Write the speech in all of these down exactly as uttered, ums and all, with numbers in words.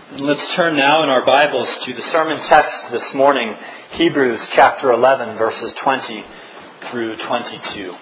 Let's turn now in our Bibles to the sermon text this morning, Hebrews chapter eleven, verses twenty through twenty-two.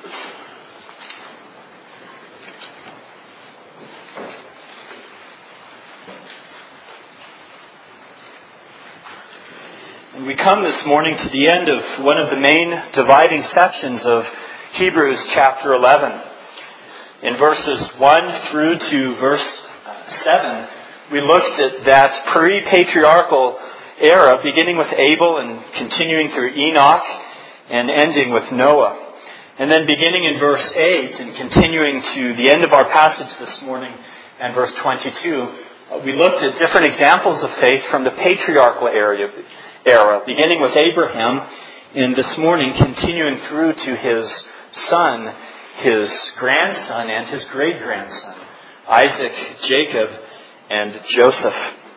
And we come this morning to the end of one of the main dividing sections of Hebrews chapter eleven. In verses one through to verse seven, we looked at that pre-patriarchal era, beginning with Abel and continuing through Enoch and ending with Noah. And then beginning in verse eight and continuing to the end of our passage this morning and verse twenty-two, we looked at different examples of faith from the patriarchal era, beginning with Abraham, and this morning continuing through to his son, his grandson, and his great-grandson, Isaac, Jacob, and Joseph.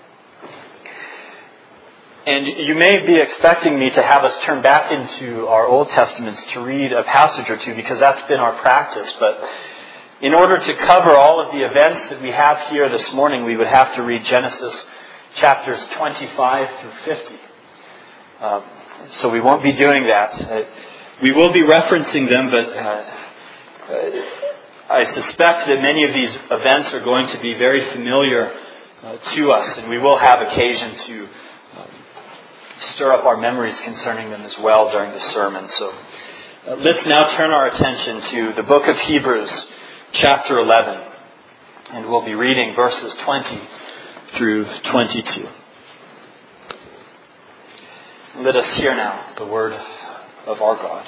And you may be expecting me to have us turn back into our Old Testaments to read a passage or two, because that's been our practice. But in order to cover all of the events that we have here this morning, we would have to read Genesis chapters twenty-five through fifty. Um, so we won't be doing that. Uh, we will be referencing them, but uh, uh, I suspect that many of these events are going to be very familiar uh, to us, and we will have occasion to um, stir up our memories concerning them as well during the sermon. So uh, let's now turn our attention to the book of Hebrews, chapter eleven, and we'll be reading verses twenty through twenty-two. Let us hear now the word of our God.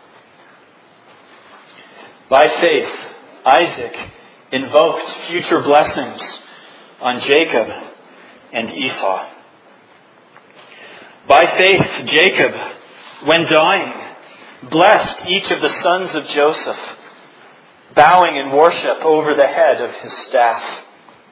By faith, Isaac invoked future blessings on Jacob and Esau. By faith, Jacob, when dying, blessed each of the sons of Joseph, bowing in worship over the head of his staff.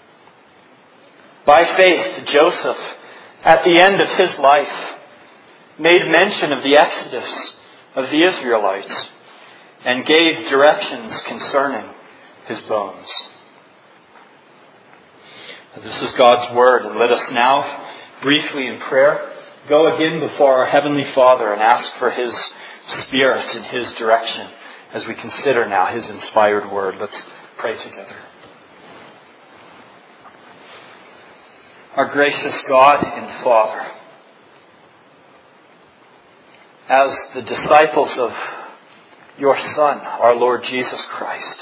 By faith, Joseph, at the end of his life, made mention of the exodus of the Israelites and gave directions concerning his bones. This is God's word, and let us now, briefly in prayer, go again before our Heavenly Father and ask for His Spirit and His direction as we consider now His inspired word. Let's pray together. Our gracious God and Father, as the disciples of your Son, our Lord Jesus Christ,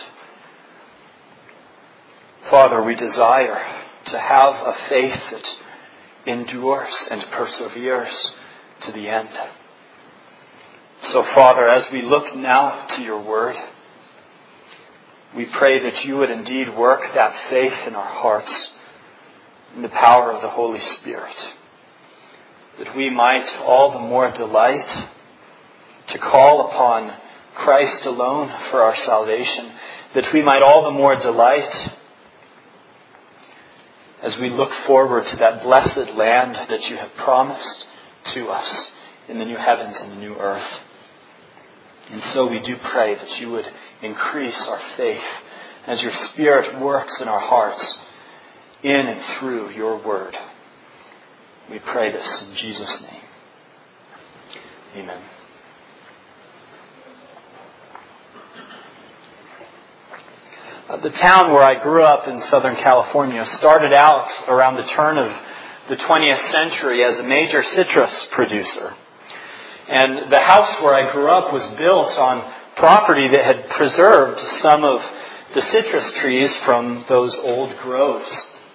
Father, we desire to have a faith that endures and perseveres to the end. So, Father, as we look now to your word, we pray that you would indeed work that faith in our hearts in the power of the Holy Spirit, that we might all the more delight to call upon Christ alone for our salvation, that we might all the more delight as we look forward to that blessed land that you have promised to us in the new heavens and the new earth. And so we do pray that you would increase our faith as your Spirit works in our hearts, in and through your word. We pray this in Jesus' name. Amen. Uh, the town where I grew up in Southern California started out around the turn of the twentieth century as a major citrus producer. And the house where I grew up was built on property that had preserved some of the citrus trees from those old groves.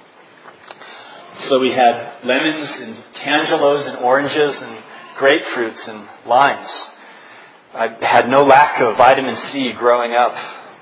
So we had lemons and tangelos and oranges and grapefruits and limes. I had no lack of vitamin C growing up.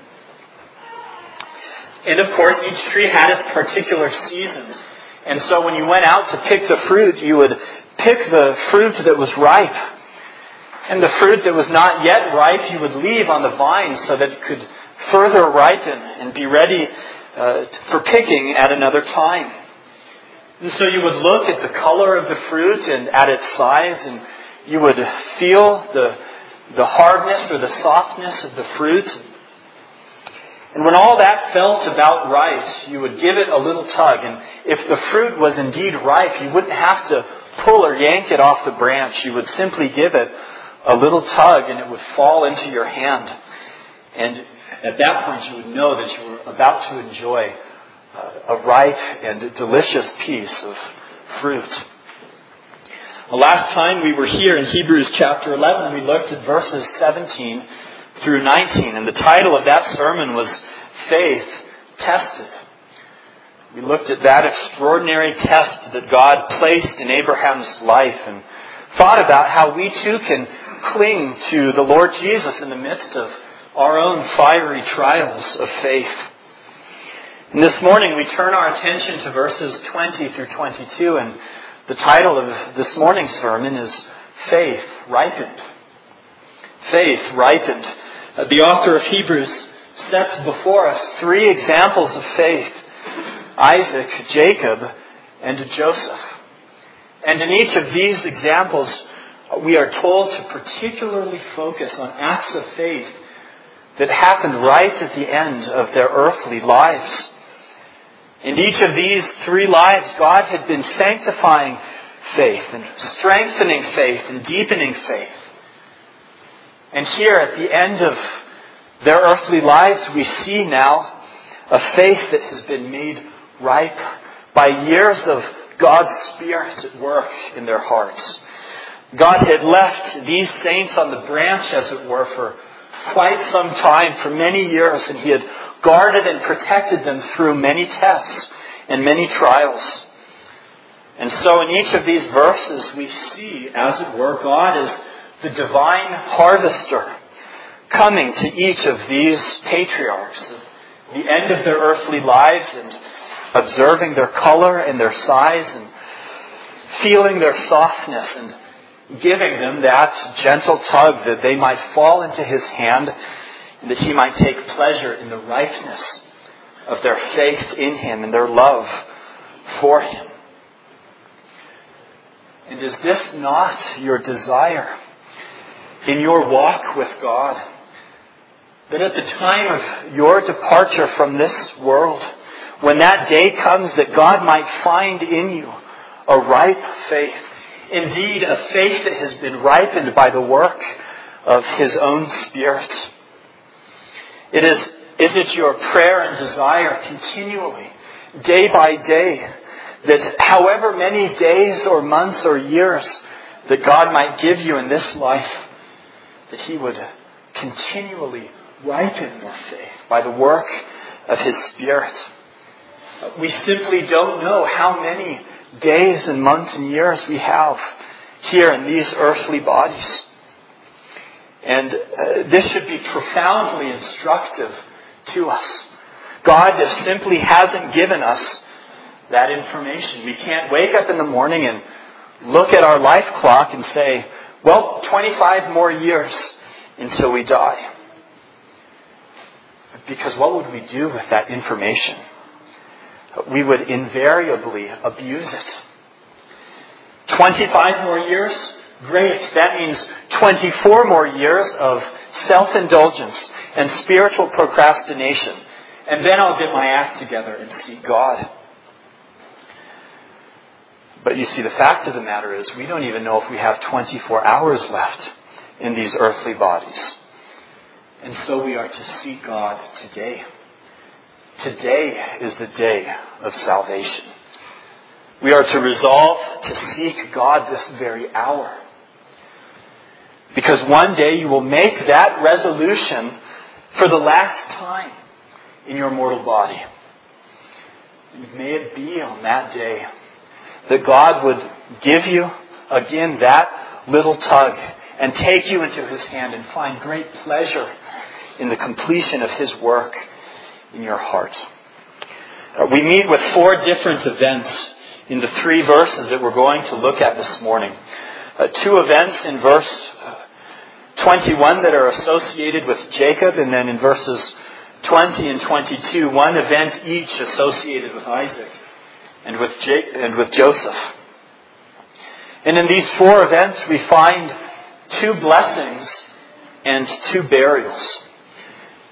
And of course, each tree had its particular season. And so when you went out to pick the fruit, you would pick the fruit that was ripe. And the fruit that was not yet ripe, you would leave on the vine so that it could further ripen and be ready uh, for picking at another time. And so you would look at the color of the fruit and at its size, and you would feel the, the hardness or the softness of the fruit. And when all that felt about right, you would give it a little tug. And if the fruit was indeed ripe, you wouldn't have to pull or yank it off the branch. You would simply give it a little tug and it would fall into your hand. And at that point you would know that you were about to enjoy a ripe and delicious piece of fruit. The last time we were here in Hebrews chapter eleven, we looked at verses seventeen through nineteen. And the title of that sermon was Faith Tested. We looked at that extraordinary test that God placed in Abraham's life and thought about how we too can cling to the Lord Jesus in the midst of our own fiery trials of faith. And this morning we turn our attention to verses twenty through twenty-two, and the title of this morning's sermon is Faith Ripened. Faith Ripened. Uh, the author of Hebrews sets before us three examples of faith: Isaac, Jacob, and Joseph. And in each of these examples, we are told to particularly focus on acts of faith that happened right at the end of their earthly lives. In each of these three lives, God had been sanctifying faith and strengthening faith and deepening faith. And here at the end of their earthly lives, we see now a faith that has been made ripe by years of God's Spirit at work in their hearts. God had left these saints on the branch, as it were, for quite some time, for many years, and He had guarded and protected them through many tests and many trials. And so in each of these verses we see, as it were, God as the divine harvester coming to each of these patriarchs at the end of their earthly lives and observing their color and their size and feeling their softness and giving them that gentle tug that they might fall into His hand and that He might take pleasure in the ripeness of their faith in Him and their love for Him. And is this not your desire in your walk with God? That at the time of your departure from this world, when that day comes, that God might find in you a ripe faith. Indeed, a faith that has been ripened by the work of His own Spirit. It is, is it your prayer and desire continually, day by day, that however many days or months or years that God might give you in this life, that He would continually ripen your faith by the work of His Spirit? We simply don't know how many days and months and years we have here in these earthly bodies. And uh, this should be profoundly instructive to us. God just simply hasn't given us that information. We can't wake up in the morning and look at our life clock and say, well, twenty-five more years until we die. Because what would we do with that information? We would invariably abuse it. twenty-five more years? Great. That means twenty-four more years of self-indulgence and spiritual procrastination. And then I'll get my act together and seek God. But you see, the fact of the matter is we don't even know if we have twenty-four hours left in these earthly bodies. And so we are to seek God today. Today is the day of salvation. We are to resolve to seek God this very hour. Because one day you will make that resolution for the last time in your mortal body. And may it be on that day that God would give you again that little tug and take you into His hand and find great pleasure in the completion of His work in your heart. Uh, we meet with four different events in the three verses that we're going to look at this morning. Uh, two events in verse uh, twenty-one that are associated with Jacob, and then in verses twenty and twenty-two, one event each associated with Isaac and with J- and with Joseph. And in these four events we find two blessings and two burials.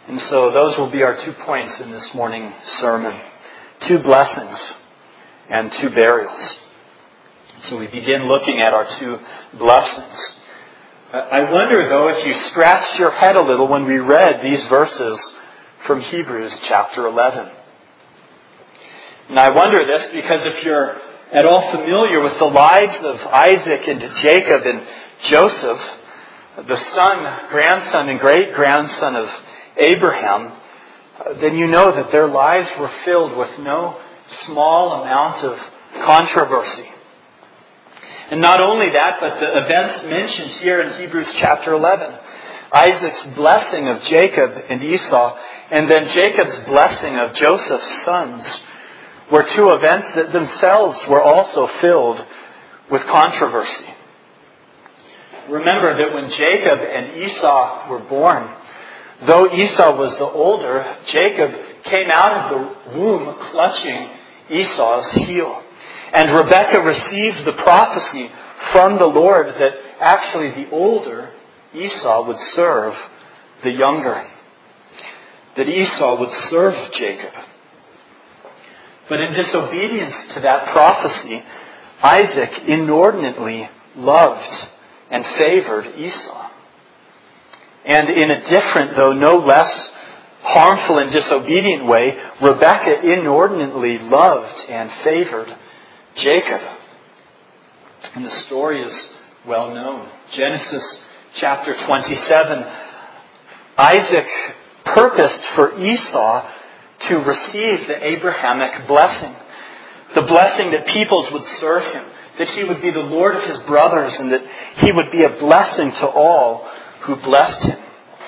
And so those will be our two points in this morning sermon. Two blessings and two burials. So we begin looking at our two blessings. I wonder, though, if you scratched your head a little when we read these verses from Hebrews chapter eleven. And I wonder this because if you're at all familiar with the lives of Isaac and Jacob and Joseph, the son, grandson, and great-grandson of Abraham, then you know that their lives were filled with no small amount of controversy. And not only that, but the events mentioned here in Hebrews chapter eleven. Isaac's blessing of Jacob and Esau, and then Jacob's blessing of Joseph's sons, were two events that themselves were also filled with controversy. Remember that when Jacob and Esau were born, though Esau was the older, Jacob came out of the womb clutching Esau's heel. And Rebekah received the prophecy from the Lord that actually the older Esau would serve the younger. That Esau would serve Jacob. But in disobedience to that prophecy, Isaac inordinately loved and favored Esau. And in a different, though no less harmful and disobedient way, Rebekah inordinately loved and favored Jacob. And the story is well known. Genesis chapter twenty-seven. Isaac purposed for Esau to receive the Abrahamic blessing. The blessing that peoples would serve him. That he would be the Lord of his brothers and that he would be a blessing to all who blessed him.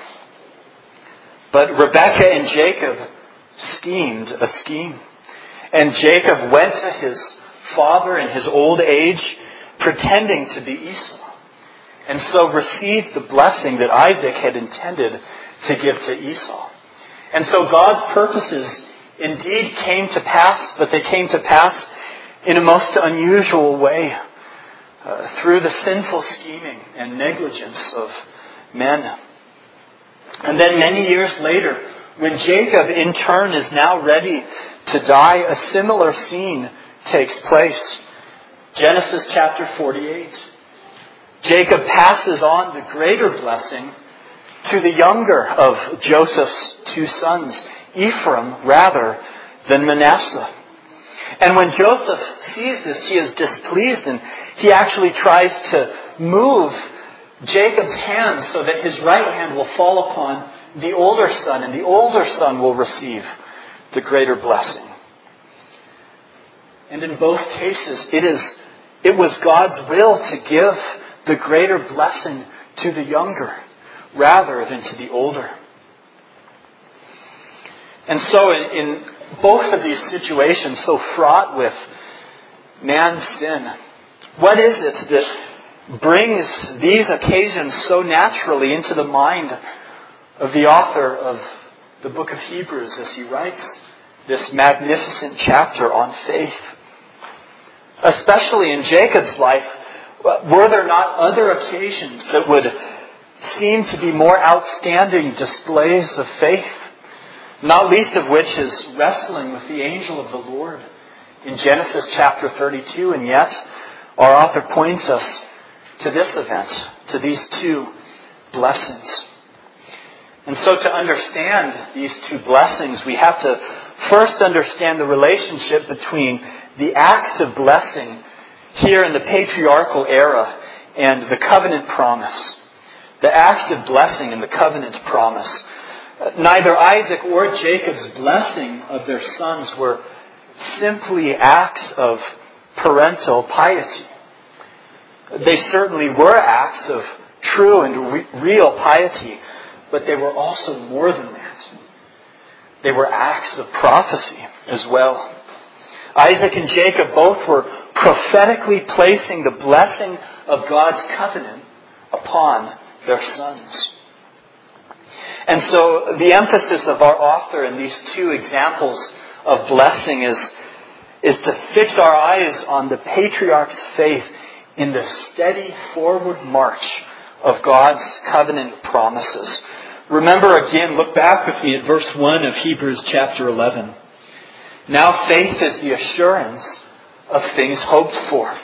But Rebekah and Jacob schemed a scheme. And Jacob went to his father in his old age, pretending to be Esau. And so received the blessing that Isaac had intended to give to Esau. And so God's purposes indeed came to pass, but they came to pass in a most unusual way, uh, through the sinful scheming and negligence of men. And then many years later, when Jacob in turn is now ready to die, a similar scene takes place. Genesis chapter forty-eight. Jacob passes on the greater blessing to the younger of Joseph's two sons, Ephraim rather than Manasseh. And when Joseph sees this, he is displeased and he actually tries to move Jacob's hand so that his right hand will fall upon the older son, and the older son will receive the greater blessing. And in both cases, it is it was God's will to give the greater blessing to the younger rather than to the older. And so in, in both of these situations, so fraught with man's sin, what is it that brings these occasions so naturally into the mind of the author of the book of Hebrews as he writes this magnificent chapter on faith? Especially in Jacob's life, were there not other occasions that would seem to be more outstanding displays of faith? Not least of which is wrestling with the angel of the Lord in Genesis chapter thirty-two. And yet, our author points us to this event, to these two blessings. And so to understand these two blessings, we have to first understand the relationship between the act of blessing here in the patriarchal era and the covenant promise. The act of blessing and the covenant promise. Neither Isaac or Jacob's blessing of their sons were simply acts of parental piety. They certainly were acts of true and re- real piety, but they were also more than that. They were acts of prophecy as well. Isaac and Jacob both were prophetically placing the blessing of God's covenant upon their sons. And so the emphasis of our author in these two examples of blessing is, is to fix our eyes on the patriarch's faith in the steady forward march of God's covenant promises. Remember again, look back with me at verse one of Hebrews chapter eleven. Now faith is the assurance of things hoped for.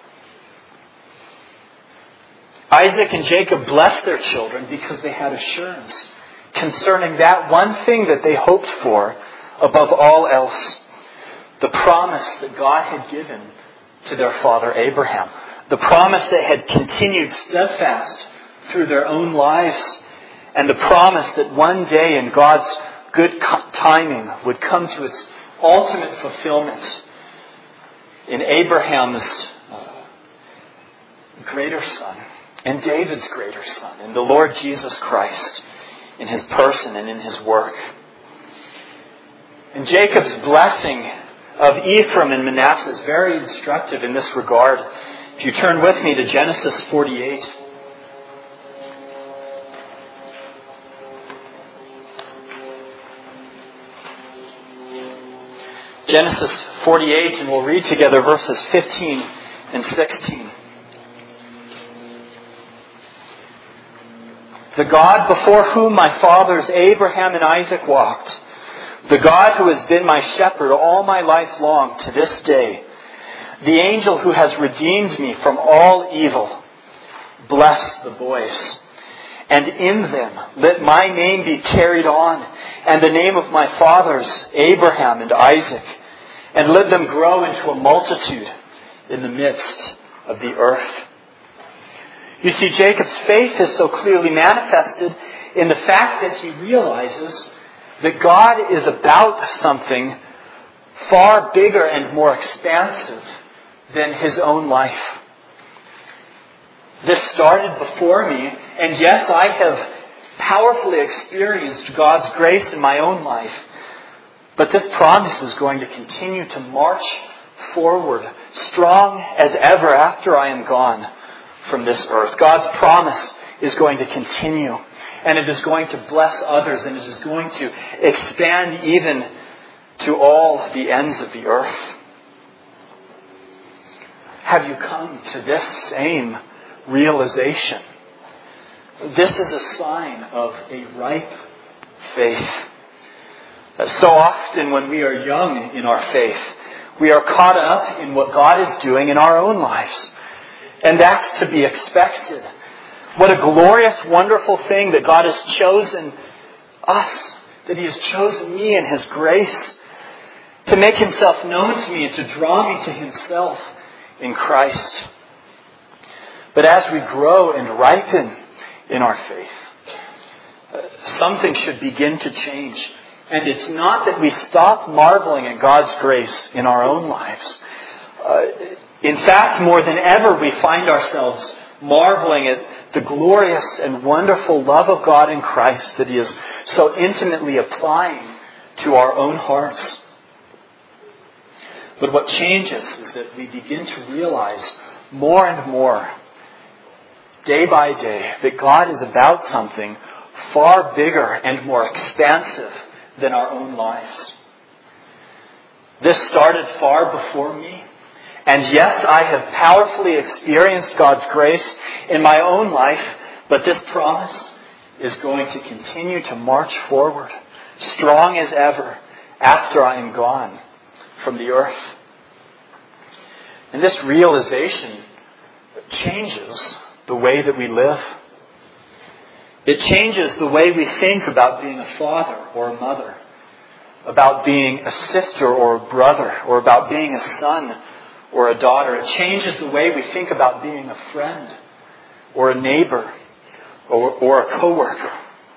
Isaac and Jacob blessed their children because they had assurance concerning that one thing that they hoped for above all else. The promise that God had given to their father Abraham. The promise that had continued steadfast through their own lives. And the promise that one day in God's good timing would come to its ultimate fulfillment in Abraham's uh, greater son and David's greater son, in the Lord Jesus Christ, in his person and in his work. And Jacob's blessing of Ephraim and Manasseh is very instructive in this regard. If you turn with me to Genesis forty-eight. Genesis forty-eight, and we'll read together verses fifteen and sixteen. The God before whom my fathers Abraham and Isaac walked, the God who has been my shepherd all my life long to this day, the angel who has redeemed me from all evil, bless the boys. And in them let my name be carried on, and the name of my fathers Abraham and Isaac, and let them grow into a multitude in the midst of the earth. You see, Jacob's faith is so clearly manifested in the fact that he realizes that God is about something far bigger and more expansive than his own life. This started before me, and yes, I have powerfully experienced God's grace in my own life. But this promise is going to continue to march forward, strong as ever after I am gone from this earth. God's promise is going to continue, and it is going to bless others, and it is going to expand even to all the ends of the earth. Have you come to this same realization? This is a sign of a ripe faith. So often when we are young in our faith, we are caught up in what God is doing in our own lives. And that's to be expected. What a glorious, wonderful thing that God has chosen us, that He has chosen me in His grace to make Himself known to me and to draw me to Himself in Christ. But as we grow and ripen in our faith, something should begin to change. And it's not that we stop marveling at God's grace in our own lives. Uh, in fact, more than ever, we find ourselves marveling at the glorious and wonderful love of God in Christ that He is so intimately applying to our own hearts. But what changes is that we begin to realize more and more, day by day, that God is about something far bigger and more expansive than our own lives. This started far before me. And yes, I have powerfully experienced God's grace in my own life, but this promise is going to continue to march forward, strong as ever, after I am gone from the earth. And this realization changes the way that we live. It changes the way we think about being a father or a mother, about being a sister or a brother, or about being a son or a daughter. It changes the way we think about being a friend or a neighbor or, or a coworker.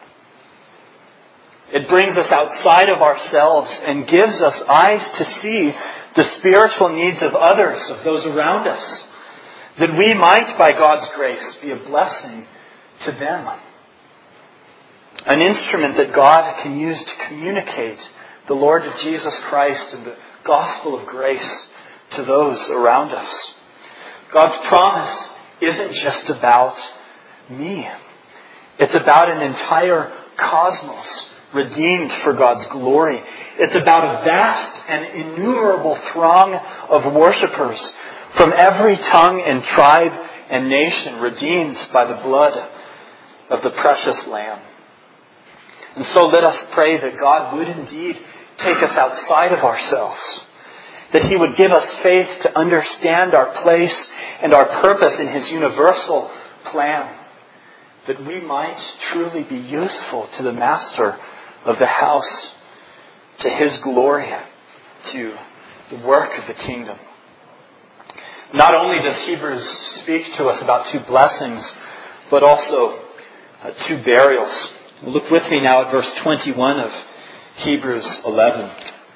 It brings us outside of ourselves and gives us eyes to see the spiritual needs of others, of those around us, that we might, by God's grace, be a blessing to them. An instrument that God can use to communicate the Lord Jesus Christ and the gospel of grace to those around us. God's promise isn't just about me. It's about an entire cosmos redeemed for God's glory. It's about a vast and innumerable throng of worshipers from every tongue and tribe and nation redeemed by the blood of the precious Lamb. And so let us pray that God would indeed take us outside of ourselves, that He would give us faith to understand our place and our purpose in His universal plan, that we might truly be useful to the Master of the house, to His glory, to the work of the kingdom. Not only does Hebrews speak to us about two blessings, but also uh, two burials. Look with me now at verse twenty-one of Hebrews eleven.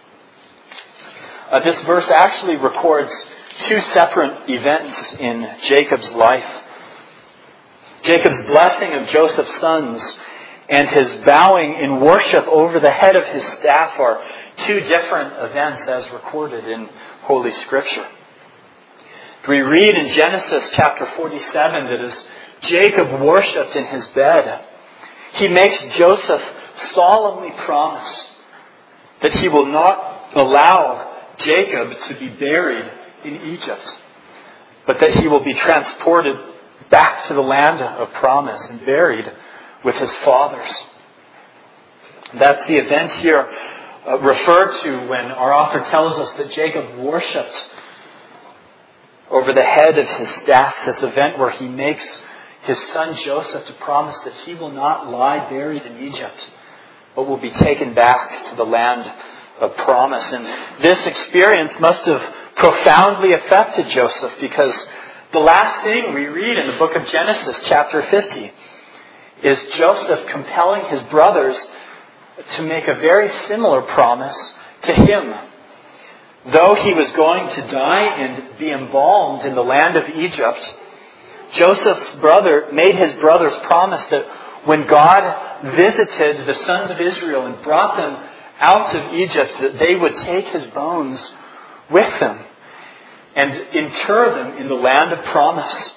Uh, this verse actually records two separate events in Jacob's life. Jacob's blessing of Joseph's sons and his bowing in worship over the head of his staff are two different events as recorded in Holy Scripture. We read in Genesis chapter forty-seven that as Jacob worshipped in his bed, he makes Joseph solemnly promise that he will not allow Jacob to be buried in Egypt, but that he will be transported back to the land of promise and buried with his fathers. That's the event here uh, referred to when our author tells us that Jacob worshipped over the head of his staff, this event where he makes his son Joseph to promise that he will not lie buried in Egypt, but will be taken back to the land of promise. And this experience must have profoundly affected Joseph, because the last thing we read in the book of Genesis, chapter fifty, is Joseph compelling his brothers to make a very similar promise to him. Though he was going to die and be embalmed in the land of Egypt, Joseph's brother made his brothers promise that when God visited the sons of Israel and brought them out of Egypt, that they would take his bones with them and inter them in the land of promise.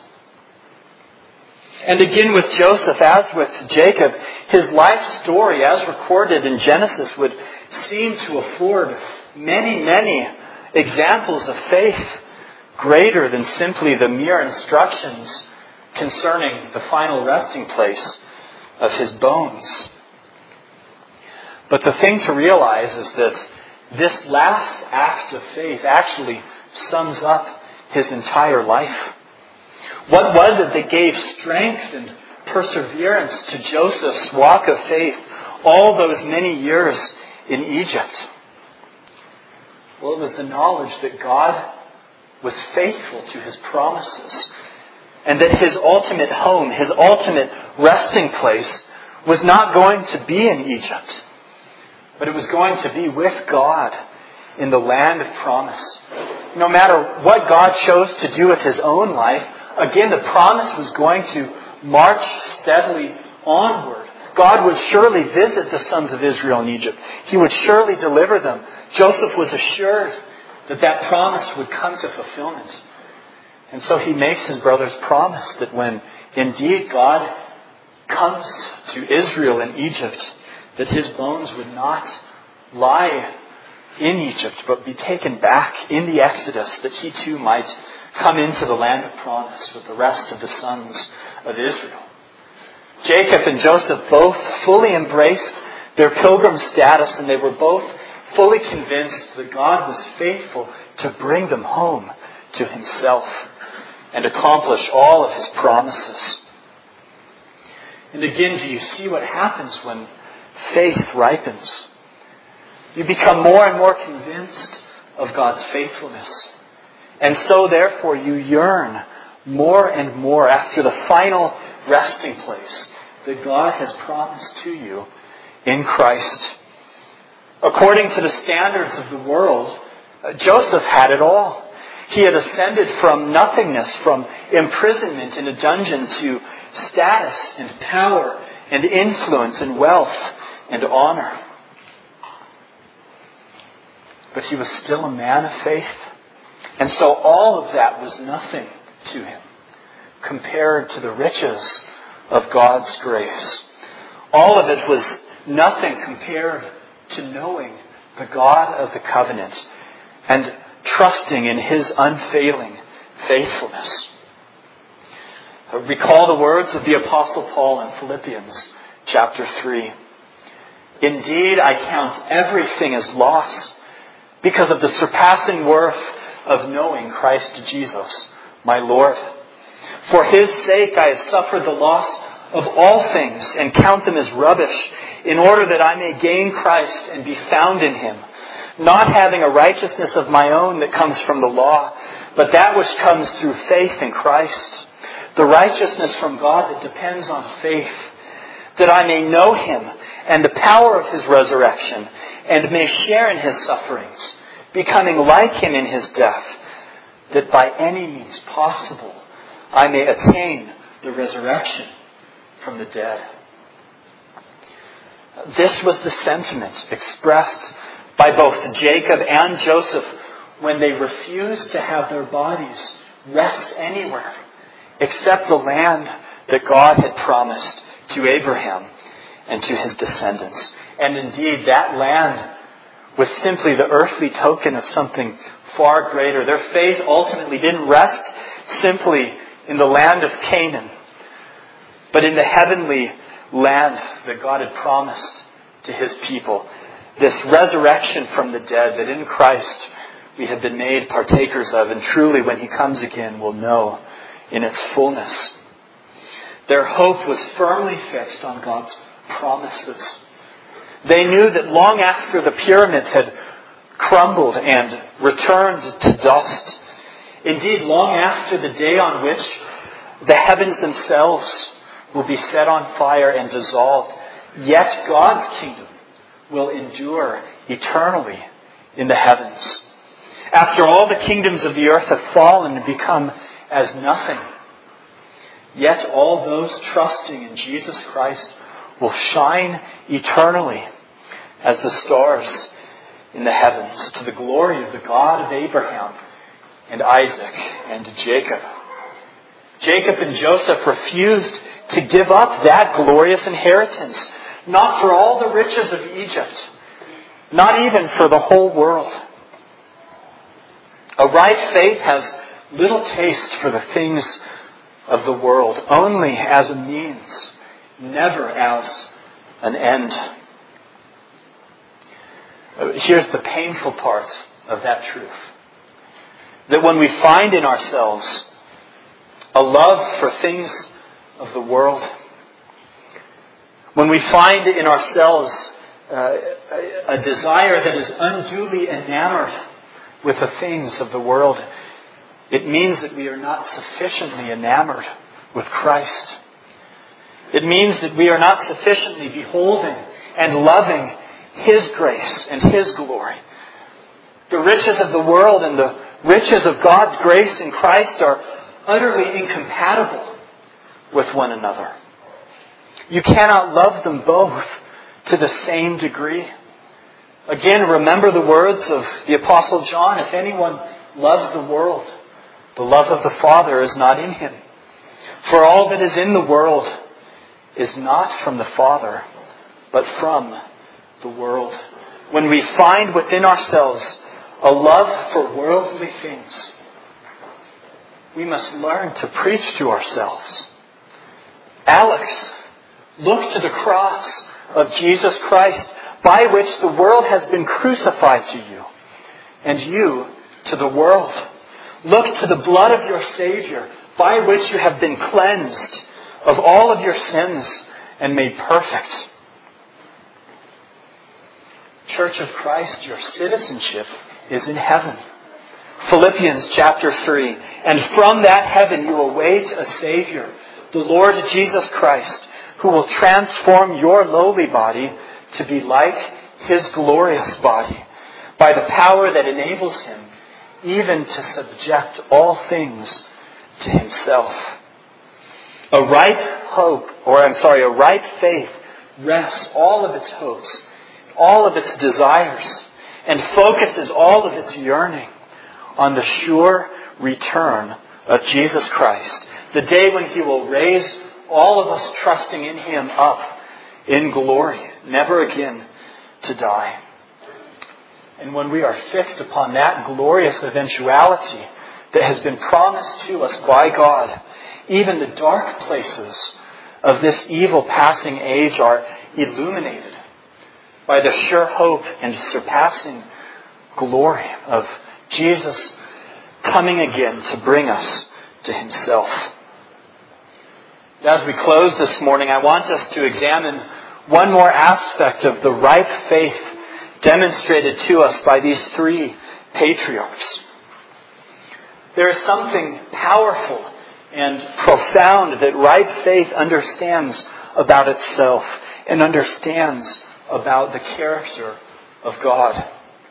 And again with Joseph, as with Jacob, his life story, as recorded in Genesis, would seem to afford many, many examples of faith greater than simply the mere instructions concerning the final resting place of his bones. But the thing to realize is that this last act of faith actually sums up his entire life. What was it that gave strength and perseverance to Joseph's walk of faith all those many years in Egypt? Well, it was the knowledge that God was faithful to His promises, and that His ultimate home, His ultimate resting place, was not going to be in Egypt, but it was going to be with God in the land of promise. No matter what God chose to do with His own life, again, the promise was going to march steadily onward. God would surely visit the sons of Israel in Egypt. He would surely deliver them. Joseph was assured that that promise would come to fulfillment. And so he makes his brothers promise that when indeed God comes to Israel in Egypt, that his bones would not lie in Egypt, but be taken back in the Exodus, that he too might come into the land of promise with the rest of the sons of Israel. Jacob and Joseph both fully embraced their pilgrim status, and they were both fully convinced that God was faithful to bring them home to Himself and accomplish all of His promises. And again, do you see what happens when faith ripens? You become more and more convinced of God's faithfulness. And so, therefore, you yearn more and more after the final resting place that God has promised to you in Christ. According to the standards of the world, Joseph had it all. He had ascended from nothingness, from imprisonment in a dungeon, to status and power and influence and wealth and honor. But he was still a man of faith. And so all of that was nothing to him compared to the riches of God's grace. All of it was nothing compared to knowing the God of the covenant and trusting in His unfailing faithfulness. Recall the words of the Apostle Paul in Philippians chapter three. Indeed, I count everything as loss because of the surpassing worth of knowing Christ Jesus, my Lord. For His sake I have suffered the loss of all things and count them as rubbish, in order that I may gain Christ and be found in Him, not having a righteousness of my own that comes from the law, but that which comes through faith in Christ, the righteousness from God that depends on faith, that I may know Him and the power of His resurrection, and may share in His sufferings, becoming like Him in His death, that by any means possible I may attain the resurrection from the dead. This was the sentiment expressed by both Jacob and Joseph when they refused to have their bodies rest anywhere except the land that God had promised to Abraham and to his descendants. And indeed, that land was simply the earthly token of something far greater. Their faith ultimately didn't rest simply in the land of Canaan, but in the heavenly land that God had promised to His people. This resurrection from the dead that in Christ we have been made partakers of, and truly when He comes again we'll know in its fullness. Their hope was firmly fixed on God's promises. They knew that long after the pyramids had crumbled and returned to dust, indeed long after the day on which the heavens themselves will be set on fire and dissolved, yet God's kingdom will endure eternally in the heavens. After all the kingdoms of the earth have fallen and become as nothing, yet all those trusting in Jesus Christ will shine eternally as the stars in the heavens, to the glory of the God of Abraham and Isaac and Jacob. Jacob and Joseph refused to give up that glorious inheritance, not for all the riches of Egypt, not even for the whole world. A right faith has little taste for the things of the world, only as a means, never as an end. Here's the painful part of that truth. That when we find in ourselves a love for things of the world, when we find in ourselves uh, a desire that is unduly enamored with the things of the world, it means that we are not sufficiently enamored with Christ. It means that we are not sufficiently beholding and loving His grace and His glory. The riches of the world and the riches of God's grace in Christ are utterly incompatible with one another. You cannot love them both to the same degree. Again, remember the words of the Apostle John, if anyone loves the world, the love of the Father is not in him. For all that is in the world is not from the Father, but from the world. When we find within ourselves a love for worldly things, we must learn to preach to ourselves. Alex, look to the cross of Jesus Christ, by which the world has been crucified to you, and you to the world. Look to the blood of your Savior, by which you have been cleansed of all of your sins and made perfect. Church of Christ, your citizenship is in heaven. Philippians chapter three. And from that heaven you await a Savior, the Lord Jesus Christ, who will transform your lowly body to be like His glorious body, by the power that enables Him even to subject all things to Himself. A ripe hope, or I'm sorry, a ripe faith rests all of its hopes, all of its desires, and focuses all of its yearning on the sure return of Jesus Christ, the day when He will raise all of us trusting in Him up in glory, never again to die. And when we are fixed upon that glorious eventuality that has been promised to us by God, even the dark places of this evil passing age are illuminated by the sure hope and surpassing glory of Jesus coming again to bring us to himself. As we close this morning, I want us to examine one more aspect of the ripe faith demonstrated to us by these three patriarchs. There is something powerful and profound that ripe faith understands about itself and understands about the character of God.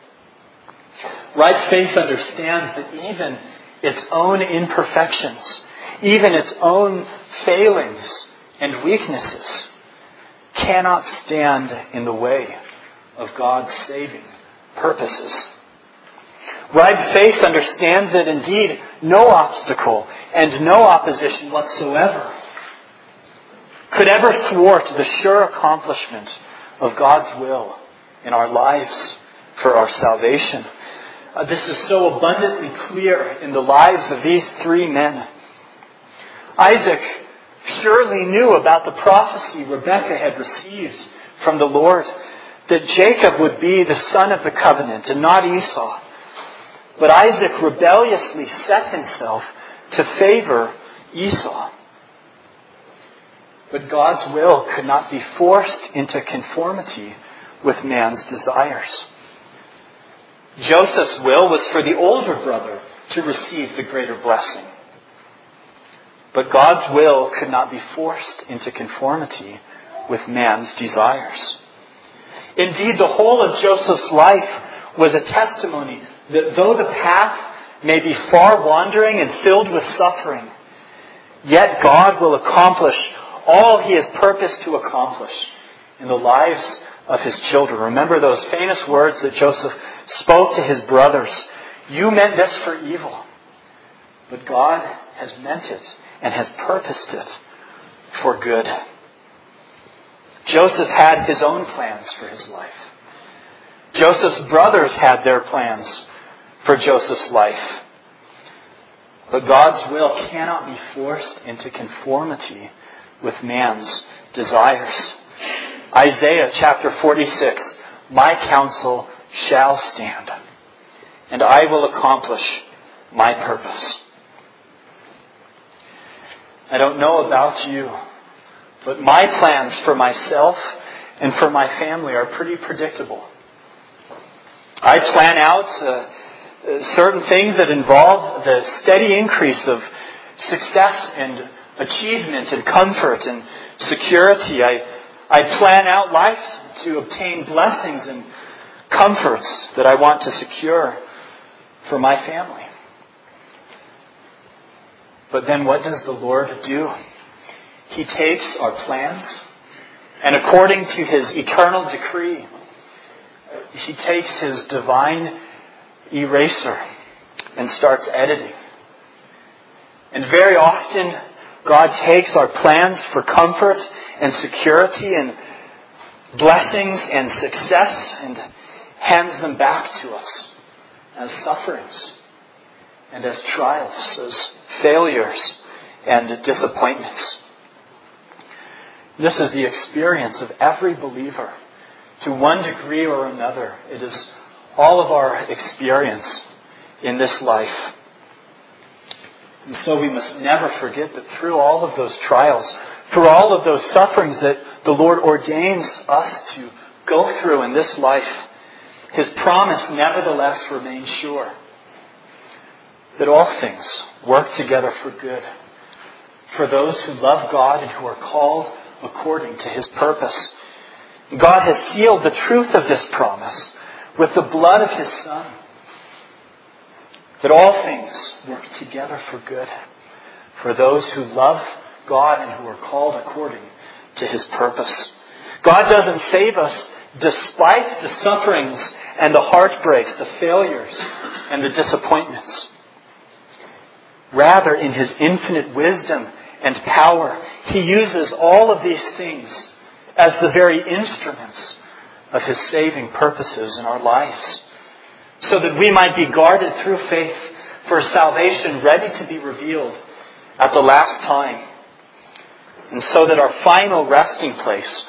Ripe faith understands that even its own imperfections, even its own failings and weaknesses, cannot stand in the way of God's saving purposes. Ripe faith understands that indeed no obstacle and no opposition whatsoever could ever thwart the sure accomplishment of God's will in our lives for our salvation. Uh, this is so abundantly clear in the lives of these three men. Isaac surely knew about the prophecy Rebekah had received from the Lord, that Jacob would be the son of the covenant and not Esau. But Isaac rebelliously set himself to favor Esau. But God's will could not be forced into conformity with man's desires. Joseph's will was for the older brother to receive the greater blessing. But God's will could not be forced into conformity with man's desires. Indeed, the whole of Joseph's life was a testimony that though the path may be far wandering and filled with suffering, yet God will accomplish all he has purposed to accomplish in the lives of his children. Remember those famous words that Joseph spoke to his brothers. You meant this for evil, but God has meant it and has purposed it for good. Joseph had his own plans for his life. Joseph's brothers had their plans for Joseph's life. But God's will cannot be forced into conformity with man's desires. Isaiah chapter forty-six, my counsel shall stand, and I will accomplish my purpose. I don't know about you, but my plans for myself and for my family are pretty predictable. I plan out uh, certain things that involve the steady increase of success and achievement and comfort and security. I, I plan out life to obtain blessings and comforts that I want to secure for my family. But then what does the Lord do? He takes our plans, and according to his eternal decree, he takes his divine eraser and starts editing. And very often, God takes our plans for comfort and security and blessings and success and hands them back to us as sufferings and as trials, as failures and disappointments. This is the experience of every believer. To one degree or another, it is all of our experience in this life. And so we must never forget that through all of those trials, through all of those sufferings that the Lord ordains us to go through in this life, his promise nevertheless remains sure. That all things work together for good, for those who love God and who are called according to his purpose. God has sealed the truth of this promise with the blood of his Son. That all things work together for good, for those who love God and who are called according to his purpose. God doesn't save us despite the sufferings and the heartbreaks, the failures and the disappointments. Rather, in his infinite wisdom and power, he uses all of these things as the very instruments of his saving purposes in our lives, so that we might be guarded through faith for salvation ready to be revealed at the last time, and so that our final resting place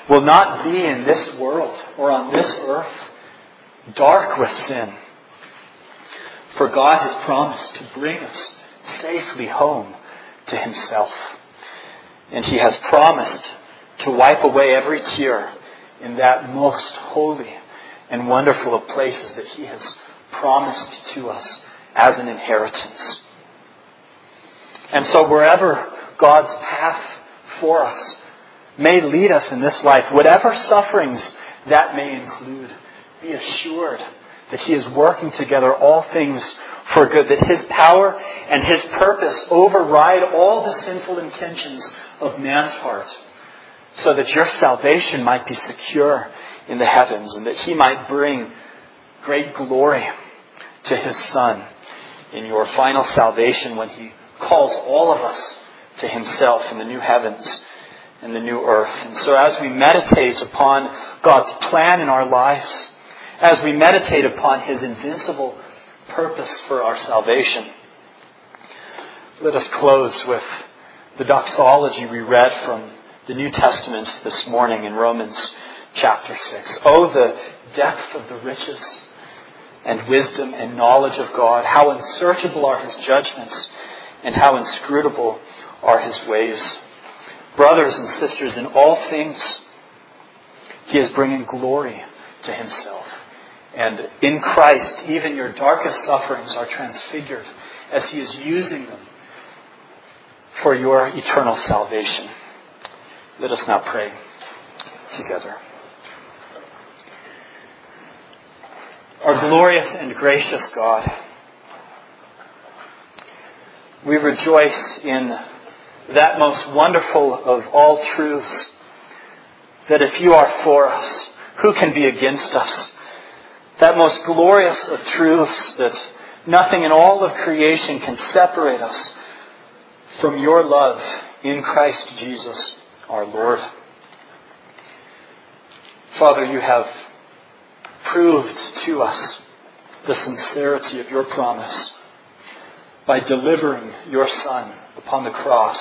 will not be in this world or on this earth dark with sin. For God has promised to bring us safely home to Himself. And He has promised to wipe away every tear in that most holy and wonderful of places that He has promised to us as an inheritance. And so wherever God's path for us may lead us in this life, whatever sufferings that may include, be assured that He is working together all things for good, that His power and His purpose override all the sinful intentions of man's heart, so that your salvation might be secure in the heavens and that He might bring great glory to His Son in your final salvation when He calls all of us to Himself in the new heavens and the new earth. And so as we meditate upon God's plan in our lives, as we meditate upon His invincible purpose for our salvation, let us close with the doxology we read from the New Testament this morning in Romans chapter six. Oh, the depth of the riches and wisdom and knowledge of God. How unsearchable are His judgments and how inscrutable are His ways. Brothers and sisters, in all things He is bringing glory to Himself. And in Christ, even your darkest sufferings are transfigured as He is using them for your eternal salvation. Let us now pray together. Our glorious and gracious God, we rejoice in that most wonderful of all truths, that if You are for us, who can be against us? That most glorious of truths, that nothing in all of creation can separate us from Your love in Christ Jesus our Lord. Father, You have proved to us the sincerity of Your promise by delivering Your Son upon the cross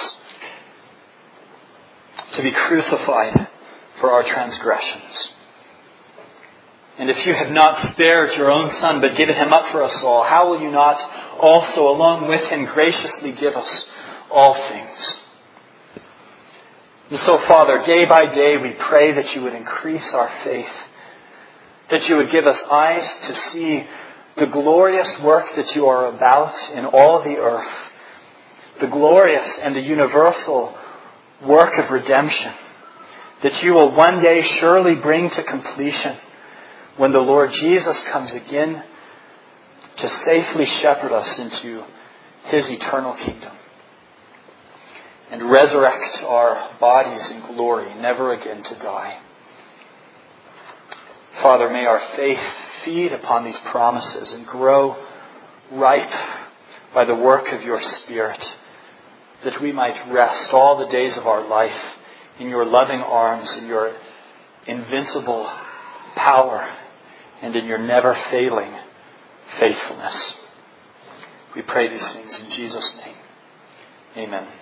to be crucified for our transgressions. And if You have not spared Your own Son, but given Him up for us all, how will You not also, along with Him, graciously give us all things? And so, Father, day by day we pray that You would increase our faith, that You would give us eyes to see the glorious work that You are about in all the earth, the glorious and the universal work of redemption that You will one day surely bring to completion when the Lord Jesus comes again to safely shepherd us into His eternal kingdom and resurrect our bodies in glory, never again to die. Father, may our faith feed upon these promises and grow ripe by the work of Your Spirit, that we might rest all the days of our life in Your loving arms, in Your invincible power, and in Your never-failing faithfulness. We pray these things in Jesus' name. Amen.